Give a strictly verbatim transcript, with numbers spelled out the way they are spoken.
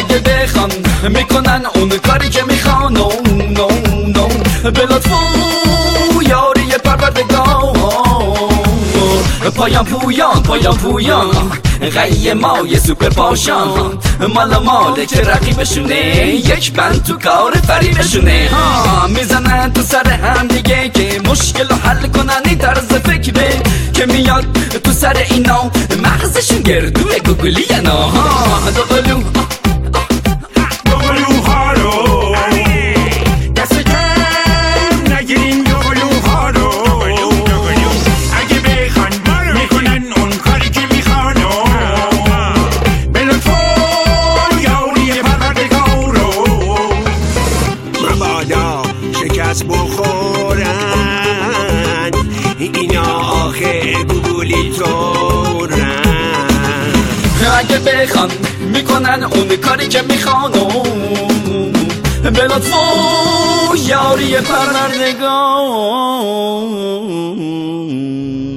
اگه بخوان میکنن اون کاری که میخوان نو نو نو به لطف و یاری پروردگار پایان پویان پایان پویان غیه مای سوپر پاشان مالا ماله که رقیبشونه یک بند تو کار فریبشونه ها میزنن تو سر هم دیگه که مشکل رو حل کنن این طرز فکره که میاد تو سر اینا مغزشون گردوه گوگلی نا ها دوقلو دوقلوها رو دست کم نگیرین دوقلوها رو اگه بخوان میکنن اون کاری که میخوان به لطف و یاری پروردگار رو مبادا شکست بخورن اینا آخه گوگلی تورن اگه بخوان میکنن اون کاری که میخوان به لطف و یاری پروردگار